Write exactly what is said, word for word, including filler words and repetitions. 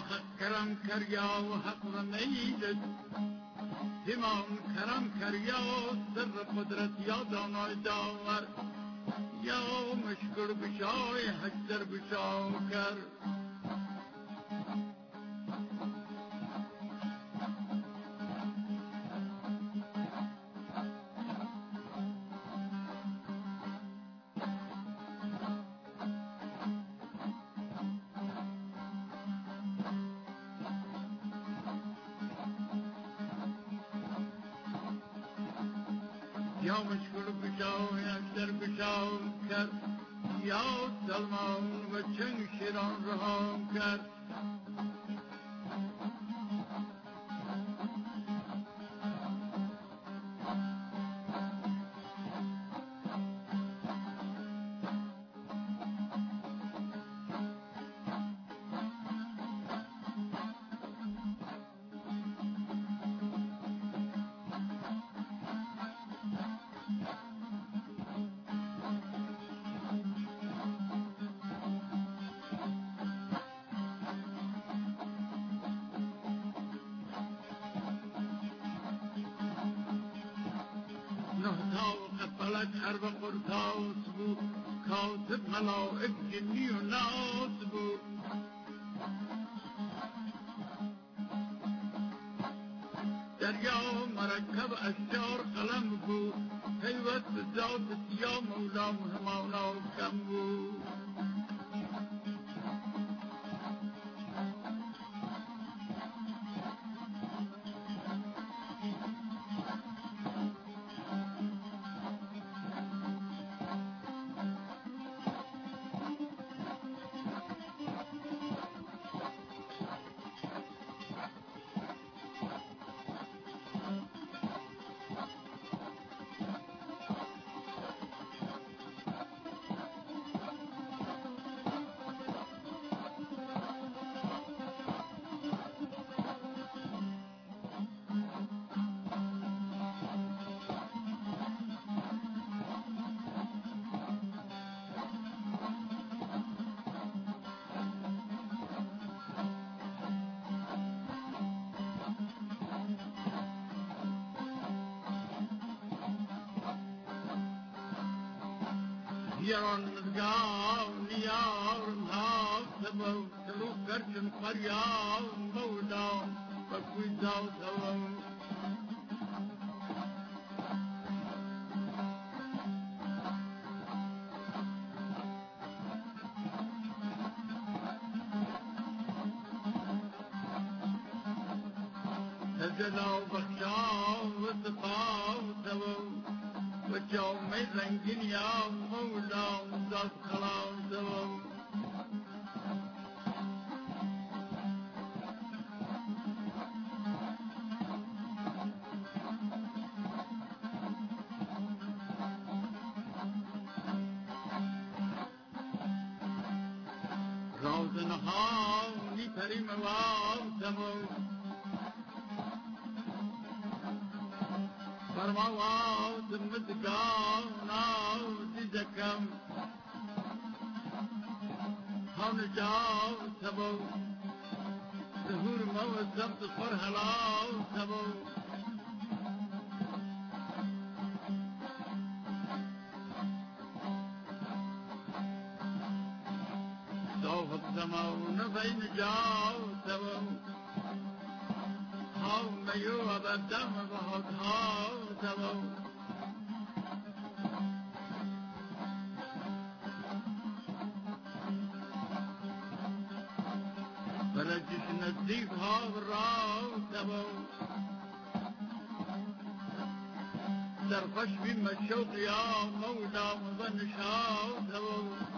حق کرم کریا و حق و میدد تمام کرم کریا سر قدرت یا دانای داور یا مشکل بشای حجر بشاو کر یا مشکل بشاو حجر بشاو کر یا سلمان و چنگ شیران رها کر نهتاو قفلت حرب قرطاس بو کاتب ملائک جنی و ناس بو دریا مرکب اشجار قلم بو حیوت ذات سیا مولا مهمانا کم بو یاران مزگاو نیار ناو سبو سلو کرچن قریاو مولاو بکوی زاو سبو سجداو بخشاو وصفاو سبو بچاو میں رنگین یا مولا دس خلاو سبو روزن هاو نی پری مواو سبو فرماواو دمتگاو ناو دیزکم هون جاو سبو ظهور مو زبط فرحلاو سبو صوفت زمون بین جاو سبو هاو میو ابدم بہت هاو سبو برجش نزدیک هاو راو سبو درفش بیم الشوق یا مولا مظنش هاو سبو